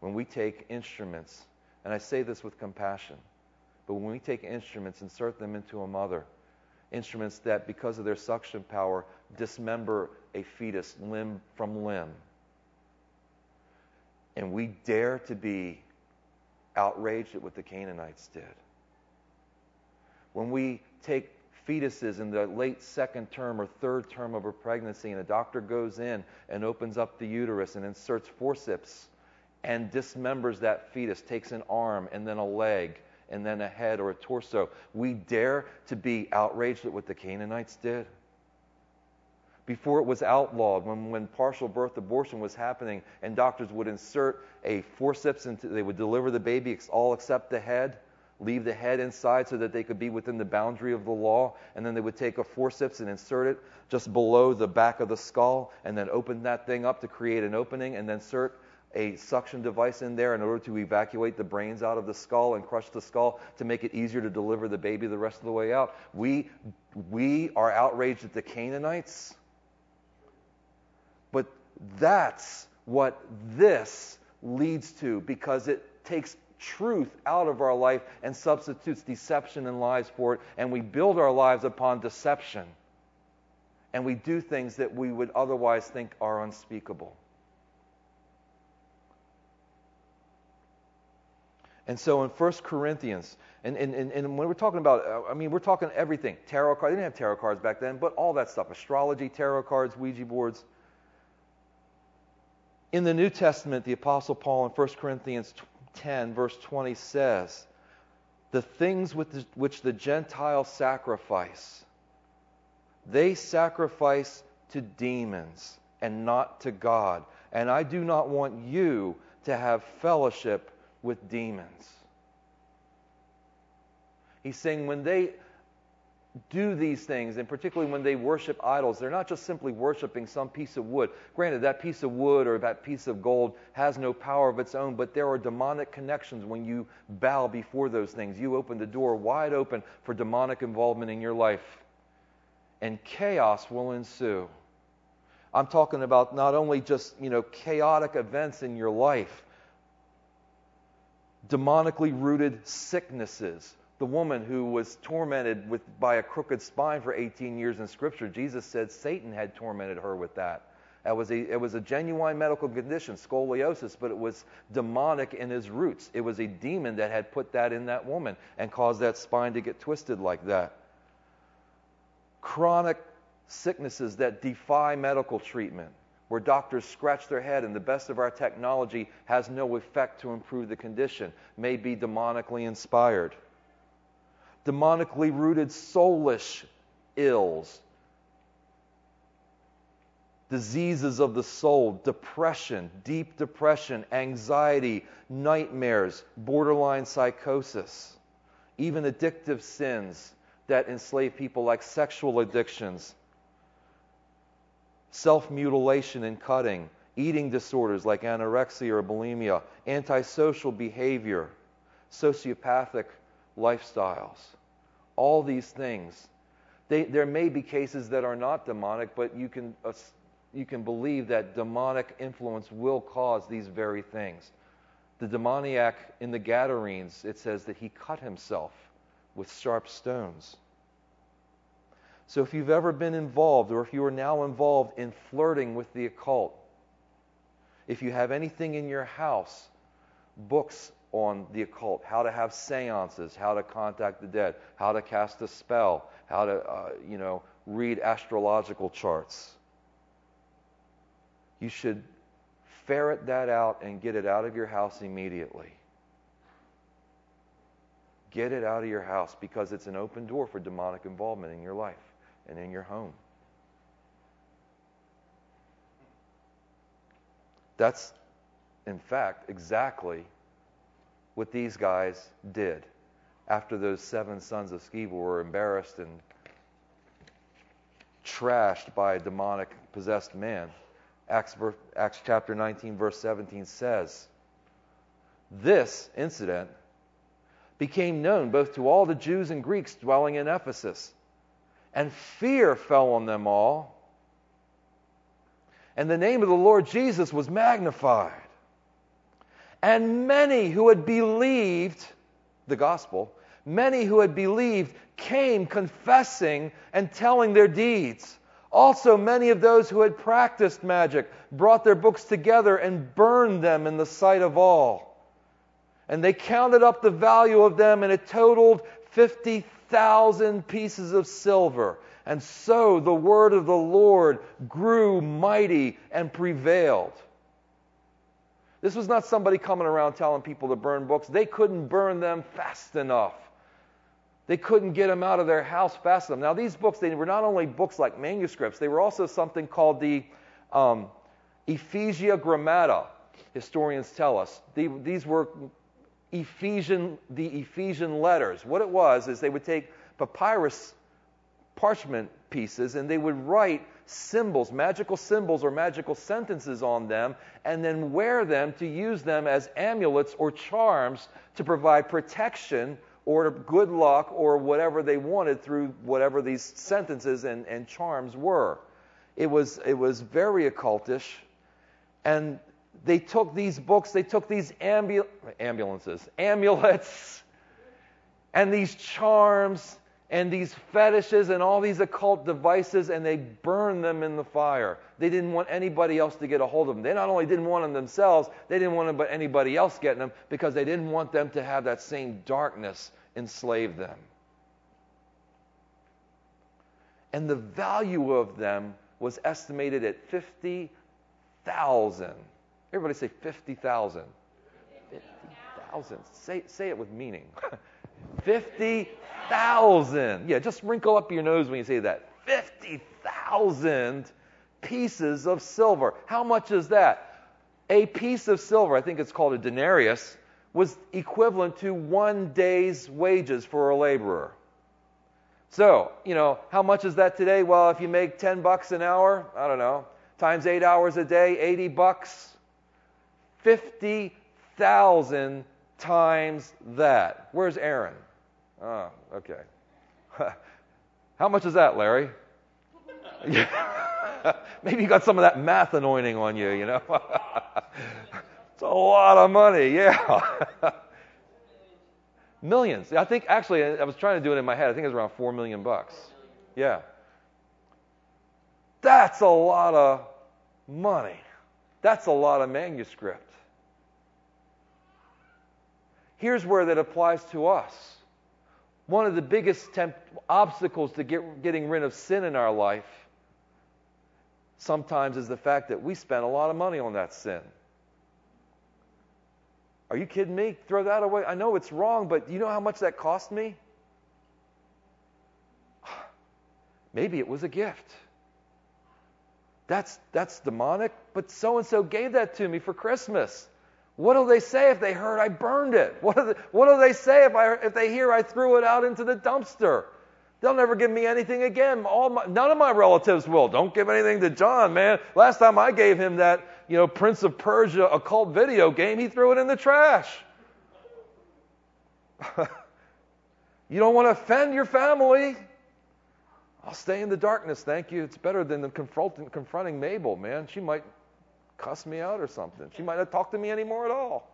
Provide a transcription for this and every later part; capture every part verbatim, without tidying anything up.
when we take instruments, and I say this with compassion, but when we take instruments, insert them into a mother, instruments that, because of their suction power, dismember a fetus limb from limb, and we dare to be outraged at what the Canaanites did. When we take fetuses in the late second term or third term of a pregnancy, and a doctor goes in and opens up the uterus and inserts forceps and dismembers that fetus, takes an arm and then a leg and then a head or a torso, we dare to be outraged at what the Canaanites did. Before it was outlawed, when, when partial birth abortion was happening and doctors would insert a forceps into, they would deliver the baby all except the head, leave the head inside so that they could be within the boundary of the law, and then they would take a forceps and insert it just below the back of the skull and then open that thing up to create an opening and then insert a suction device in there in order to evacuate the brains out of the skull and crush the skull to make it easier to deliver the baby the rest of the way out. We, we are outraged at the Canaanites. But that's what this leads to, because it takes truth out of our life and substitutes deception and lies for it, and we build our lives upon deception, and we do things that we would otherwise think are unspeakable. And so in First Corinthians, and, and, and, and when we're talking about, I mean, we're talking everything. Tarot cards, they didn't have tarot cards back then, but all that stuff, astrology, tarot cards, Ouija boards. In the New Testament, the Apostle Paul in First Corinthians ten, verse twenty says, the things with the, which the Gentiles sacrifice, they sacrifice to demons and not to God. And I do not want you to have fellowship with demons. He's saying when they do these things, and particularly when they worship idols, they're not just simply worshiping some piece of wood. Granted, that piece of wood or that piece of gold has no power of its own, but there are demonic connections when you bow before those things. You open the door wide open for demonic involvement in your life, and chaos will ensue. I'm talking about not only just, you know, chaotic events in your life, demonically rooted sicknesses. The woman who was tormented with by a crooked spine for eighteen years in Scripture, Jesus said Satan had tormented her with that. That was a, it was a genuine medical condition, scoliosis, but it was demonic in its roots. It was a demon that had put that in that woman and caused that spine to get twisted like that. Chronic sicknesses that defy medical treatment, where doctors scratch their head and the best of our technology has no effect to improve the condition, may be demonically inspired. Demonically rooted soulish ills, diseases of the soul, depression, deep depression, anxiety, nightmares, borderline psychosis, even addictive sins that enslave people like sexual addictions, self-mutilation and cutting, eating disorders like anorexia or bulimia, antisocial behavior, sociopathic lifestyles. All these things. They, there may be cases that are not demonic, but you can, uh, you can believe that demonic influence will cause these very things. The demoniac in the Gadarenes, it says that he cut himself with sharp stones. So if you've ever been involved, or if you are now involved in flirting with the occult, if you have anything in your house, books on the occult, how to have seances, how to contact the dead, how to cast a spell, how to, uh, you know, read astrological charts, you should ferret that out and get it out of your house immediately. Get it out of your house, because it's an open door for demonic involvement in your life and in your home. That's, in fact, exactly what these guys did after those seven sons of Sceva were embarrassed and trashed by a demonic possessed man. Acts, Acts chapter nineteen, verse seventeen says, this incident became known both to all the Jews and Greeks dwelling in Ephesus, and fear fell on them all, and the name of the Lord Jesus was magnified. And many who had believed the gospel, many who had believed came confessing and telling their deeds. Also, many of those who had practiced magic brought their books together and burned them in the sight of all. And they counted up the value of them, and it totaled fifty thousand pieces of silver. And so the word of the Lord grew mighty and prevailed. This was not somebody coming around telling people to burn books. They couldn't burn them fast enough. They couldn't get them out of their house fast enough. Now, these books, they were not only books like manuscripts, they were also something called the um, Ephesia Grammata, historians tell us. The, these were Ephesian, the Ephesian letters. What it was is they would take papyrus parchment pieces and they would write symbols, magical symbols or magical sentences on them, and then wear them to use them as amulets or charms to provide protection or good luck or whatever they wanted through whatever these sentences and, and charms were. It was, it was very occultish. And they took these books, they took these ambu- ambulances, amulets, and these charms, and these fetishes, and all these occult devices, and they burned them in the fire. They didn't want anybody else to get a hold of them. They not only didn't want them themselves, they didn't want anybody else getting them, because they didn't want them to have that same darkness enslave them. And the value of them was estimated at fifty thousand. Everybody say fifty thousand. fifty thousand. Say, say it with meaning. fifty thousand. Yeah, just wrinkle up your nose when you say that. fifty thousand pieces of silver. How much is that? A piece of silver, I think it's called a denarius, was equivalent to one day's wages for a laborer. So, you know, how much is that today? Well, if you make ten bucks an hour, I don't know, times eight hours a day, eighty bucks. fifty thousand times that. Where's Aaron? Oh, okay. How much is that, Larry? Maybe you got some of that math anointing on you, you know. It's a lot of money, yeah. Millions. I think, actually, I was trying to do it in my head. I think it was around four million bucks. Yeah. That's a lot of money. That's a lot of manuscript. Here's where that applies to us. One of the biggest temp- obstacles to get, getting rid of sin in our life sometimes is the fact that we spend a lot of money on that sin. Are you kidding me? Throw that away. I know it's wrong, but you know how much that cost me? Maybe it was a gift. That's, that's demonic, but so-and-so gave that to me for Christmas. What do they say if they heard I burned it? What do they, what do they say if I if they hear I threw it out into the dumpster? They'll never give me anything again. All my, none of my relatives will. Don't give anything to John, man. Last time I gave him that, you know, Prince of Persia occult video game, he threw it in the trash. You don't want to offend your family. I'll stay in the darkness, thank you. It's better than the confronting, confronting Mabel, man. She might cuss me out or something. She might not talk to me anymore at all.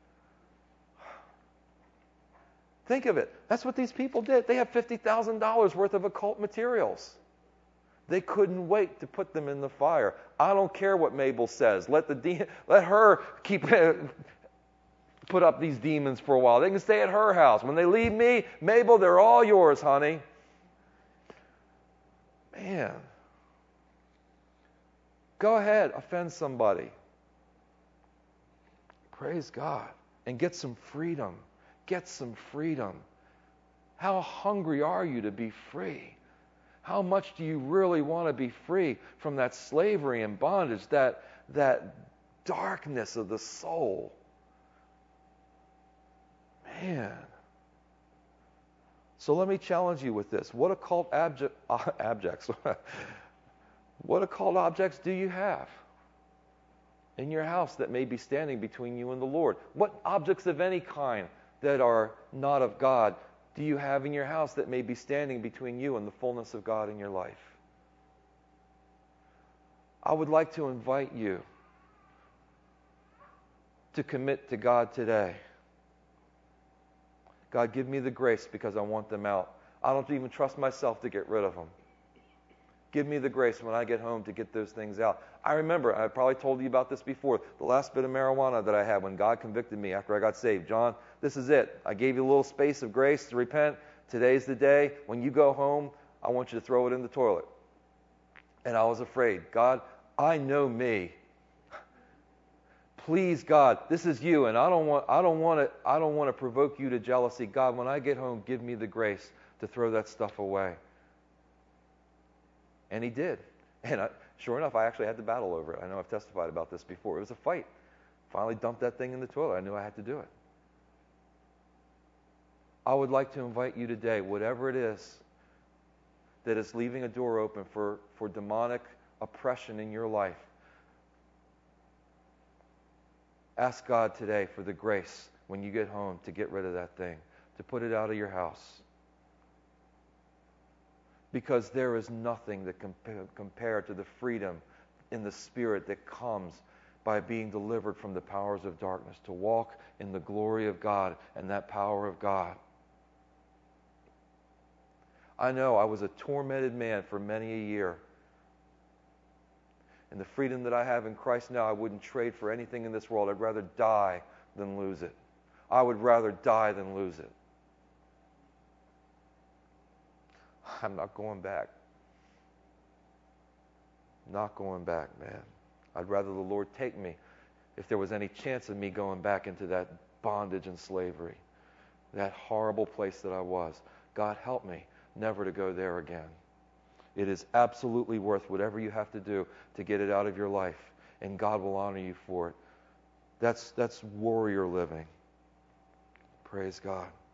Think of it. That's what these people did. They have fifty thousand dollars worth of occult materials. They couldn't wait to put them in the fire. I don't care what Mabel says. Let the de- let her keep put up these demons for a while. They can stay at her house. When they leave me, Mabel, they're all yours, honey. Man. Go ahead, offend somebody. Praise God. And get some freedom. Get some freedom. How hungry are you to be free? How much do you really want to be free from that slavery and bondage, that, that darkness of the soul? Man. So let me challenge you with this. What occult abject, uh, abjects, what occult objects do you have in your house that may be standing between you and the Lord? What objects of any kind that are not of God do you have in your house that may be standing between you and the fullness of God in your life? I would like to invite you to commit to God today. God, give me the grace because I want them out. I don't even trust myself to get rid of them. Give me the grace when I get home to get those things out. I remember, I probably told you about this before, the last bit of marijuana that I had when God convicted me after I got saved. John, this is it. I gave you a little space of grace to repent. Today's the day. When you go home, I want you to throw it in the toilet. And I was afraid. God, I know me. Please, God, this is you, and I don't want I don't want to I don't want to provoke you to jealousy. God, when I get home, give me the grace to throw that stuff away. And he did. And I, sure enough, I actually had to battle over it. I know I've testified about this before. It was a fight. Finally dumped that thing in the toilet. I knew I had to do it. I would like to invite you today, whatever it is that is leaving a door open for, for demonic oppression in your life, ask God today for the grace when you get home to get rid of that thing, to put it out of your house. Because there is nothing that can compare to the freedom in the Spirit that comes by being delivered from the powers of darkness, to walk in the glory of God and that power of God. I know I was a tormented man for many a year. And the freedom that I have in Christ now, I wouldn't trade for anything in this world. I'd rather die than lose it. I would rather die than lose it. I'm not going back. Not going back, man. I'd rather the Lord take me if there was any chance of me going back into that bondage and slavery, that horrible place that I was. God, help me never to go there again. It is absolutely worth whatever you have to do to get it out of your life, and God will honor you for it. That's, that's warrior living. Praise God.